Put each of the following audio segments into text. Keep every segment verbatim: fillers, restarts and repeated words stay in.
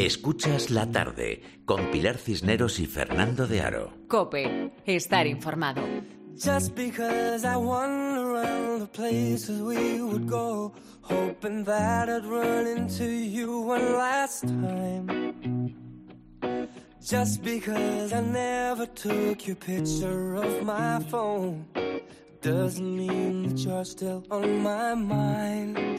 Escuchas La Tarde con Pilar Cisneros y Fernando de Aro. COPE. Estar informado. Just because I wander around the places we would go, hoping that I'd run into you one last time. Just because I never took your picture of my phone doesn't mean that you're still on my mind.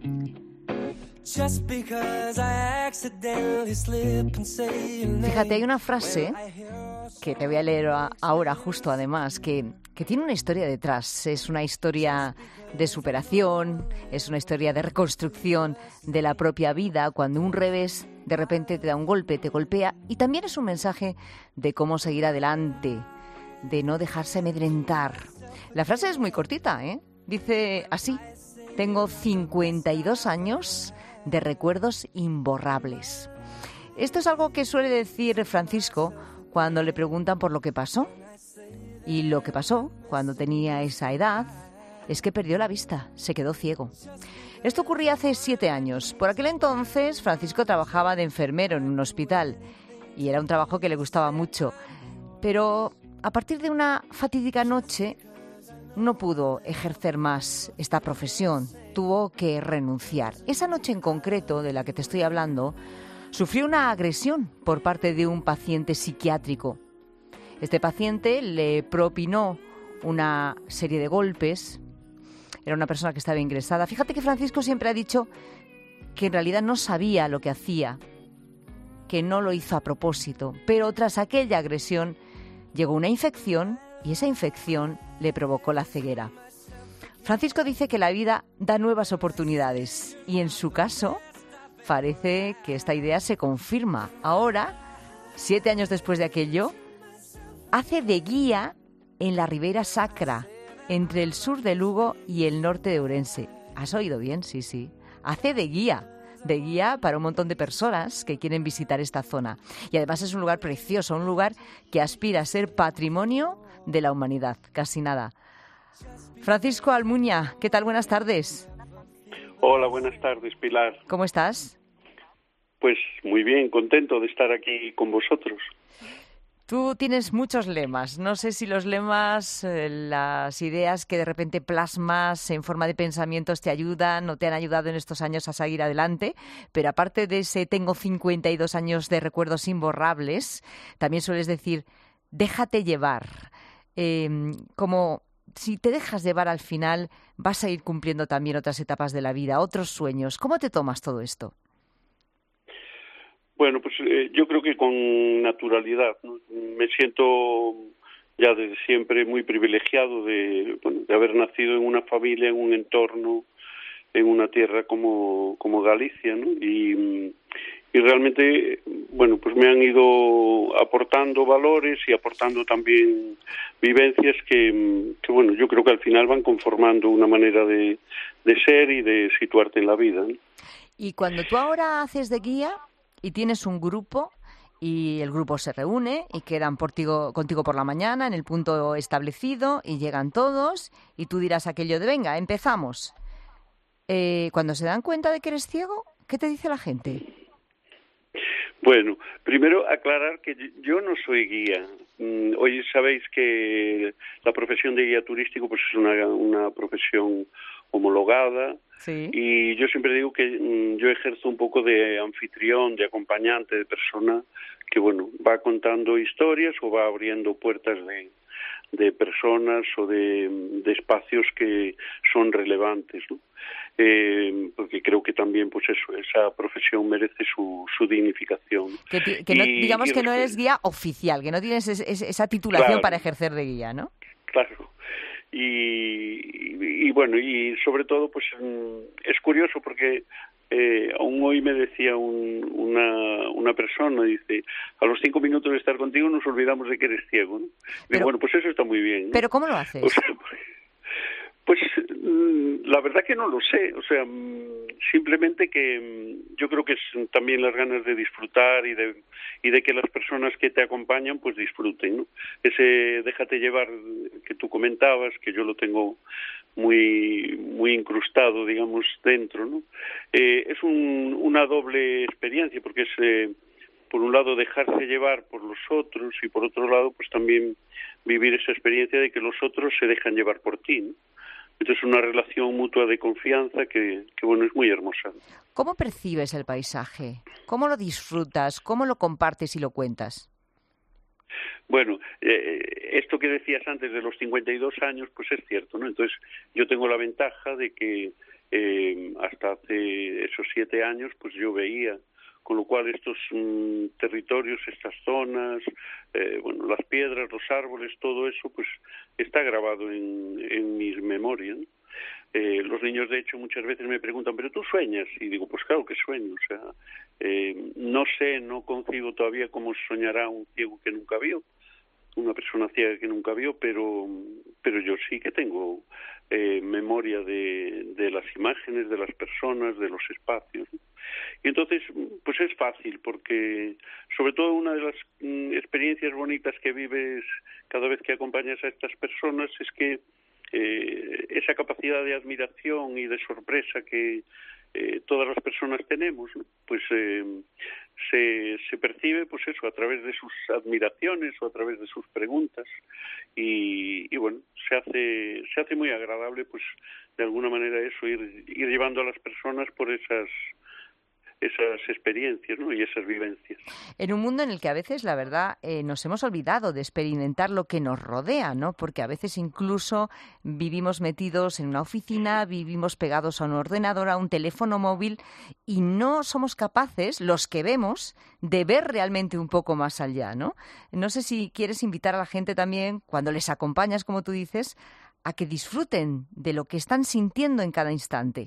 Just because I accidentally slip and say your name. Fíjate, hay una frase que te voy a leer ahora justo además, que, que tiene una historia detrás. Es una historia de superación, es una historia de reconstrucción de la propia vida, cuando un revés de repente te da un golpe, te golpea, y también es un mensaje de cómo seguir adelante, de no dejarse amedrentar. La frase es muy cortita, ¿eh? Dice así: tengo cincuenta y dos años de recuerdos imborrables. Esto es algo que suele decir Francisco cuando le preguntan por lo que pasó. Y lo que pasó cuando tenía esa edad es que perdió la vista, se quedó ciego. Esto ocurría hace siete años. Por aquel entonces, Francisco trabajaba de enfermero en un hospital y era un trabajo que le gustaba mucho. Pero a partir de una fatídica noche no pudo ejercer más esta profesión, tuvo que renunciar. Esa noche en concreto, de la que te estoy hablando, sufrió una agresión por parte de un paciente psiquiátrico. Este paciente le propinó una serie de golpes. Era una persona que estaba ingresada. Fíjate que Francisco siempre ha dicho que en realidad no sabía lo que hacía, que no lo hizo a propósito. Pero tras aquella agresión llegó una infección y esa infección le provocó la ceguera. Francisco dice que la vida da nuevas oportunidades y en su caso parece que esta idea se confirma. Ahora, siete años después de aquello, hace de guía en la Ribera Sacra, entre el sur de Lugo y el norte de Ourense. ¿Has oído bien? Sí, sí. Hace de guía, de guía para un montón de personas que quieren visitar esta zona. Y además es un lugar precioso, un lugar que aspira a ser patrimonio de la humanidad, casi nada. Francisco Almuña, ¿qué tal? Buenas tardes. Hola, buenas tardes, Pilar. ¿Cómo estás? Pues muy bien, contento de estar aquí con vosotros. Tú tienes muchos lemas. No sé si los lemas, eh, las ideas que de repente plasmas en forma de pensamientos te ayudan o te han ayudado en estos años a seguir adelante, pero aparte de ese tengo cincuenta y dos años de recuerdos imborrables, también sueles decir déjate llevar. Eh, como si te dejas llevar al final vas a ir cumpliendo también otras etapas de la vida, otros sueños. ¿Cómo te tomas todo esto? Bueno, pues eh, yo creo que con naturalidad, ¿no? Me siento ya desde siempre muy privilegiado de, bueno, de haber nacido en una familia, en un entorno, en una tierra como, como Galicia, ¿no? Y, y realmente, bueno, pues me han ido aportando valores y aportando también vivencias que, que bueno, yo creo que al final van conformando una manera de, de ser y de situarte en la vida, ¿no? Y cuando tú ahora haces de guía y tienes un grupo y el grupo se reúne y quedan portigo, contigo por la mañana en el punto establecido y llegan todos y tú dirás aquello de venga, empezamos. Eh, cuando se dan cuenta de que eres ciego, ¿qué te dice la gente? Bueno, primero aclarar que yo no soy guía. Hoy sabéis que la profesión de guía turístico pues es una, una profesión homologada. Sí. Y yo siempre digo que mmm, yo ejerzo un poco de anfitrión, de acompañante, de persona que, bueno, va contando historias o va abriendo puertas de, de personas o de, de espacios que son relevantes, ¿no? Eh, porque creo que también, pues eso, esa profesión merece su, su dignificación. Que, ti, que no, y, digamos y que no eres guía oficial, que no tienes es, es, esa titulación claro, para ejercer de guía, ¿no? Claro. Y, y, y bueno, y sobre todo, pues es curioso porque eh, aún hoy me decía un, una, una persona, dice, a los cinco minutos de estar contigo nos olvidamos de que eres ciego, ¿no? Pero, y bueno, pues eso está muy bien, ¿no? ¿Pero cómo lo haces? O sea, pues la verdad que no lo sé, o sea, simplemente que yo creo que es también las ganas de disfrutar y de y de que las personas que te acompañan pues disfruten, ¿no? Ese déjate llevar que tú comentabas, que yo lo tengo muy muy incrustado, digamos, dentro, ¿no? Eh, es un, una doble experiencia, porque es, eh, por un lado, dejarse llevar por los otros, y por otro lado, pues también vivir esa experiencia de que los otros se dejan llevar por ti, ¿no? Entonces, una relación mutua de confianza que, que, bueno, es muy hermosa. ¿Cómo percibes el paisaje? ¿Cómo lo disfrutas? ¿Cómo lo compartes y lo cuentas? Bueno, eh, esto que decías antes de los cincuenta y dos años, pues es cierto, ¿no? Entonces, yo tengo la ventaja de que eh, hasta hace esos siete años, pues yo veía, con lo cual estos mm, territorios, estas zonas, eh, bueno, las piedras, los árboles, todo eso, pues está grabado en, en mis memorias, ¿no? Eh, los niños, de hecho, muchas veces me preguntan, ¿pero tú sueñas? Y digo, pues claro que sueño. O sea, eh, no sé, no concibo todavía cómo soñará un ciego que nunca vio, una persona ciega que nunca vio, pero pero yo sí que tengo eh, memoria de, de las imágenes, de las personas, de los espacios, ¿no? Y entonces, pues es fácil, porque sobre todo una de las mm, experiencias bonitas que vives cada vez que acompañas a estas personas es que eh, esa capacidad de admiración y de sorpresa que eh, todas las personas tenemos, ¿no? Pues eh, se, se percibe, pues eso, a través de sus admiraciones o a través de sus preguntas, y, y bueno, se hace se hace muy agradable, pues de alguna manera eso, ir, ir llevando a las personas por esas esas experiencias, ¿no? Y esas vivencias. En un mundo en el que a veces, la verdad, eh, nos hemos olvidado de experimentar lo que nos rodea, ¿no? Porque a veces incluso vivimos metidos en una oficina, vivimos pegados a un ordenador, a un teléfono móvil, y no somos capaces, los que vemos, de ver realmente un poco más allá, ¿no? No sé si quieres invitar a la gente también, cuando les acompañas, como tú dices, a que disfruten de lo que están sintiendo en cada instante.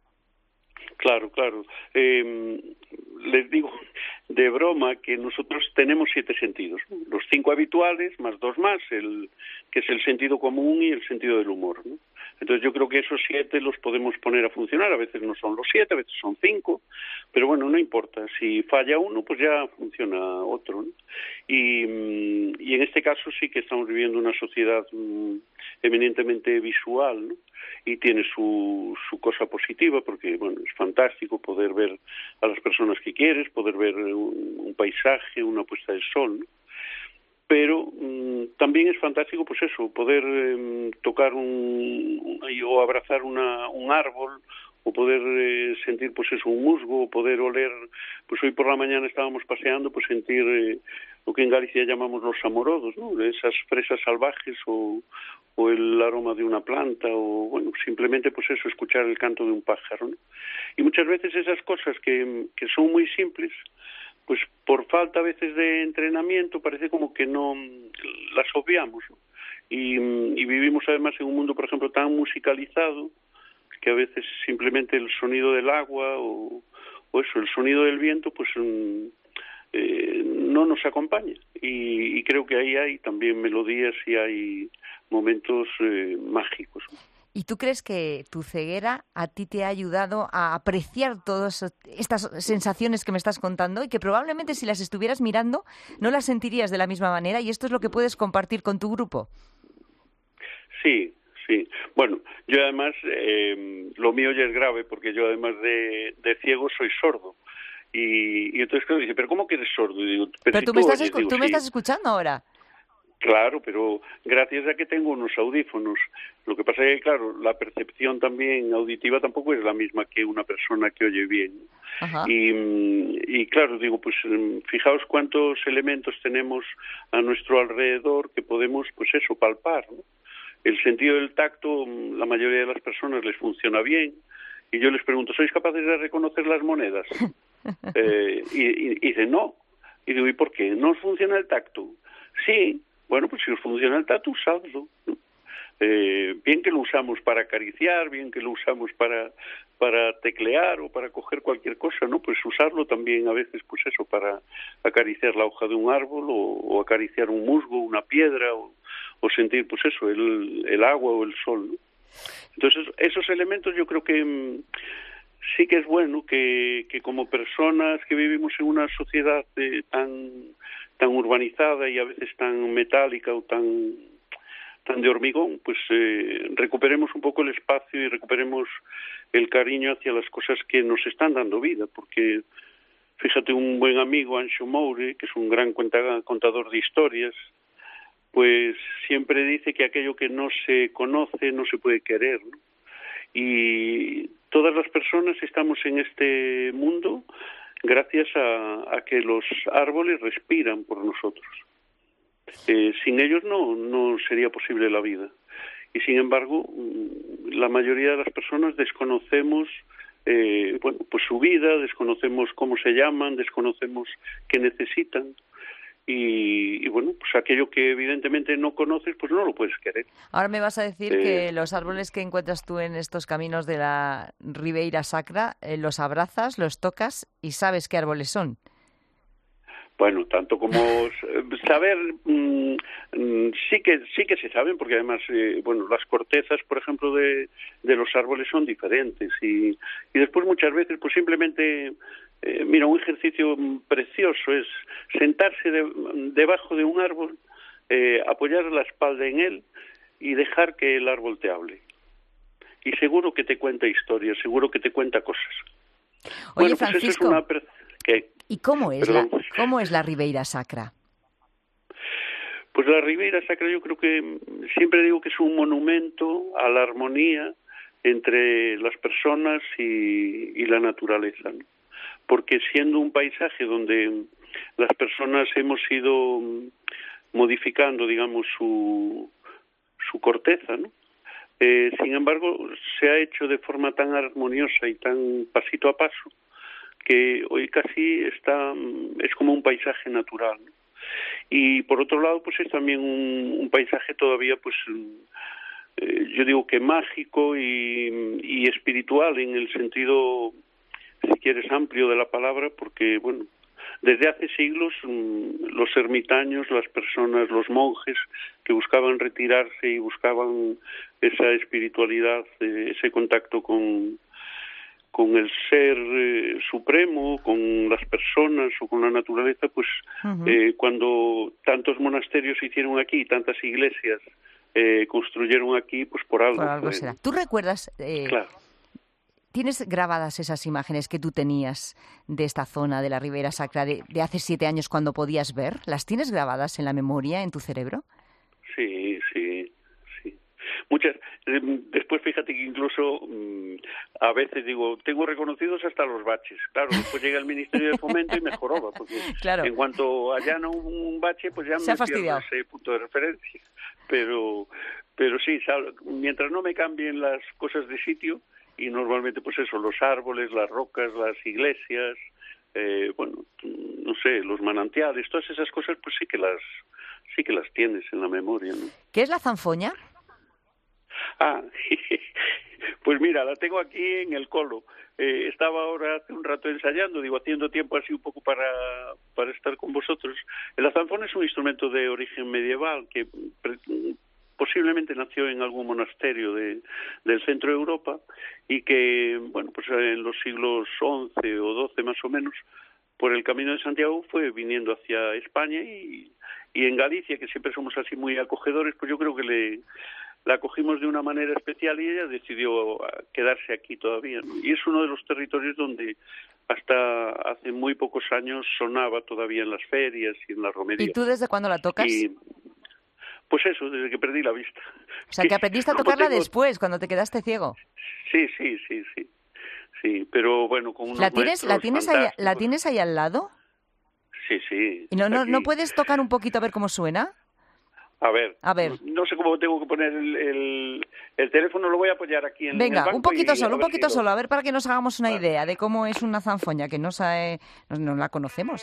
Claro, claro. Eh, les digo de broma que nosotros tenemos siete sentidos, ¿no? Los cinco habituales, más dos más, el que es el sentido común y el sentido del humor, ¿no? Entonces yo creo que esos siete los podemos poner a funcionar. A veces no son los siete, a veces son cinco, pero bueno, no importa. Si falla uno, pues ya funciona otro, ¿no? Y, y en este caso sí que estamos viviendo una sociedad um, eminentemente visual, ¿no? Y tiene su, su cosa positiva, porque bueno, es fantástico poder ver a las personas que quieres, poder ver un, un paisaje, una puesta de sol, ¿no? Pero mmm, también es fantástico, pues eso, poder eh, tocar un, un, o abrazar una, un árbol, o poder eh, sentir, pues eso, un musgo, o poder oler. Pues hoy por la mañana estábamos paseando, pues sentir eh, lo que en Galicia llamamos los amorodos, ¿no? Esas fresas salvajes, o, o el aroma de una planta, o bueno, simplemente pues eso, escuchar el canto de un pájaro, ¿no? Y muchas veces esas cosas que, que son muy simples, pues por falta a veces de entrenamiento parece como que no las obviamos, ¿no? Y, y vivimos además en un mundo, por ejemplo, tan musicalizado, que a veces simplemente el sonido del agua o, o eso, el sonido del viento, pues eh, no nos acompaña. Y, y creo que ahí hay también melodías y hay momentos eh, mágicos. ¿Y tú crees que tu ceguera a ti te ha ayudado a apreciar todas estas sensaciones que me estás contando y que probablemente si las estuvieras mirando no las sentirías de la misma manera, y esto es lo que puedes compartir con tu grupo? Sí, sí. Bueno, yo además, eh, lo mío ya es grave, porque yo además de, de ciego soy sordo. Y, y entonces claro, dice, ¿pero cómo que eres sordo? Y digo, pero, pero si tú, tú, me estás, oyes, escu- digo, tú me sí. estás escuchando ahora. Claro, pero gracias a que tengo unos audífonos. Lo que pasa es que, claro, la percepción también auditiva tampoco es la misma que una persona que oye bien. Ajá. Y, y claro, digo, pues fijaos cuántos elementos tenemos a nuestro alrededor que podemos, pues eso, palpar, ¿no? El sentido del tacto, la mayoría de las personas les funciona bien, y yo les pregunto, ¿sois capaces de reconocer las monedas? eh, y, y, y dicen, no. Y digo, ¿y por qué? ¿No os funciona el tacto? Sí. Bueno, pues si os funciona el tacto, usadlo, ¿no? Eh, bien que lo usamos para acariciar, bien que lo usamos para para teclear o para coger cualquier cosa, ¿no? Pues usarlo también a veces, pues eso, para acariciar la hoja de un árbol, o, o acariciar un musgo, una piedra, o, o sentir, pues eso, el, el agua o el sol, ¿no? Entonces, esos elementos yo creo que mmm, sí que es bueno que, que como personas que vivimos en una sociedad eh, tan tan urbanizada y a veces tan metálica o tan tan de hormigón, pues eh, recuperemos un poco el espacio y recuperemos el cariño hacia las cosas que nos están dando vida, porque fíjate, un buen amigo, Anxo Moure, que es un gran cuenta, contador de historias, pues siempre dice que aquello que no se conoce no se puede querer, ¿no? Y todas las personas estamos en este mundo gracias a, a que los árboles respiran por nosotros. Eh, sin ellos no, no sería posible la vida. Y sin embargo, la mayoría de las personas desconocemos eh, bueno, pues su vida, desconocemos cómo se llaman, desconocemos qué necesitan. Y, y bueno, pues aquello que evidentemente no conoces, pues no lo puedes querer. Ahora me vas a decir eh, que los árboles que encuentras tú en estos caminos de la Ribeira Sacra, eh, los abrazas, los tocas y sabes qué árboles son. Bueno, tanto como saber, mmm, sí que sí que se saben, porque además, eh, bueno, las cortezas, por ejemplo, de, de los árboles son diferentes y, y después muchas veces, pues simplemente, eh, mira, un ejercicio precioso es sentarse de, debajo de un árbol, eh, apoyar la espalda en él y dejar que el árbol te hable. Y seguro que te cuenta historias, seguro que te cuenta cosas. Oye, bueno, pues Francisco, eso es una... ¿Qué? ¿Y cómo es, la, cómo es la Ribeira Sacra? Pues la Ribeira Sacra yo creo que, siempre digo que es un monumento a la armonía entre las personas y, y la naturaleza, ¿no? Porque siendo un paisaje donde las personas hemos ido modificando, digamos, su, su corteza, ¿no? Eh, sin embargo, se ha hecho de forma tan armoniosa y tan pasito a paso que hoy casi está, es como un paisaje natural, ¿no? Y por otro lado, pues es también un, un paisaje todavía, pues eh, yo digo que mágico y, y espiritual en el sentido, si quieres, amplio de la palabra, porque, bueno, desde hace siglos los ermitaños, las personas, los monjes que buscaban retirarse y buscaban esa espiritualidad, ese contacto con con el ser eh, supremo, con las personas o con la naturaleza, pues uh-huh. eh, cuando tantos monasterios se hicieron aquí, tantas iglesias eh, construyeron aquí, pues por algo. Por algo será. ¿Tú recuerdas, eh, claro. tienes grabadas esas imágenes que tú tenías de esta zona de la Ribeira Sacra de, de hace siete años cuando podías ver? ¿Las tienes grabadas en la memoria, en tu cerebro? Sí, sí. Muchas. Después fíjate que incluso a veces digo, tengo reconocidos hasta los baches. Claro, después llega el Ministerio de Fomento y me joroba, porque claro. En cuanto allana un bache, pues ya Se me pierdo ese punto de referencia. Pero, pero sí, mientras no me cambien las cosas de sitio, y normalmente pues eso, los árboles, las rocas, las iglesias, eh, bueno, no sé, los manantiales, todas esas cosas, pues sí que las, sí que las tienes en la memoria, ¿no? ¿Qué es la zanfoña? Ah, pues mira, la tengo aquí en el colo. Eh, estaba ahora hace un rato ensayando, digo, haciendo tiempo así un poco para, para estar con vosotros. La zanfona es un instrumento de origen medieval que pre- posiblemente nació en algún monasterio de, del centro de Europa y que, bueno, pues en los siglos once o doce más o menos, por el Camino de Santiago fue viniendo hacia España y, y en Galicia, que siempre somos así muy acogedores, pues yo creo que le... la acogimos de una manera especial y ella decidió quedarse aquí todavía, ¿no? Y es uno de los territorios donde hasta hace muy pocos años sonaba todavía en las ferias y en las romerías. ¿Y tú desde cuándo la tocas? Y, pues eso, desde que perdí la vista. O sea, que aprendiste a tocarla tengo... después, cuando te quedaste ciego. Sí, sí, sí, sí. Sí, pero bueno, con unos ¿La tienes, ¿la tienes, ahí, ¿la tienes ahí al lado? Sí, sí. ¿Y no, no, no puedes tocar un poquito a ver cómo suena? A ver, a ver, no sé cómo tengo que poner el, el, el teléfono, lo voy a apoyar aquí en Venga, el banco. un poquito y, solo, un poquito si solo, lo... a ver para que nos hagamos una vale. idea de cómo es una zanfoña, que no, sabe, no, no la conocemos.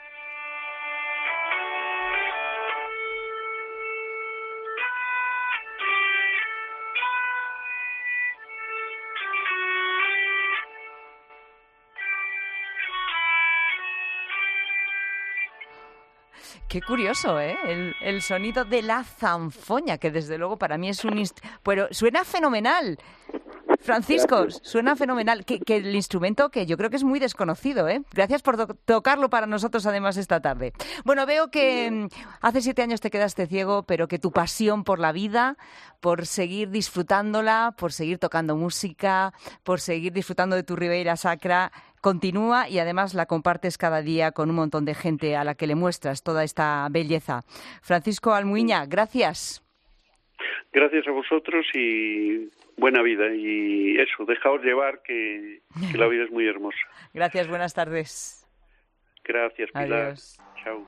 Qué curioso, ¿eh? El, el sonido de la zanfoña, que desde luego para mí es un... Inst... Pero suena fenomenal. Francisco, Gracias. suena fenomenal. Que, que el instrumento que yo creo que es muy desconocido, ¿eh? Gracias por to- tocarlo para nosotros además esta tarde. Bueno, veo que mm, hace siete años te quedaste ciego, pero que tu pasión por la vida, por seguir disfrutándola, por seguir tocando música, por seguir disfrutando de tu Ribeira Sacra, continúa y además la compartes cada día con un montón de gente a la que le muestras toda esta belleza. Francisco Almuiña, gracias. Gracias a vosotros y buena vida. Y eso, dejaos llevar, que, que la vida es muy hermosa. Gracias, buenas tardes. Gracias, Pilar. Adiós.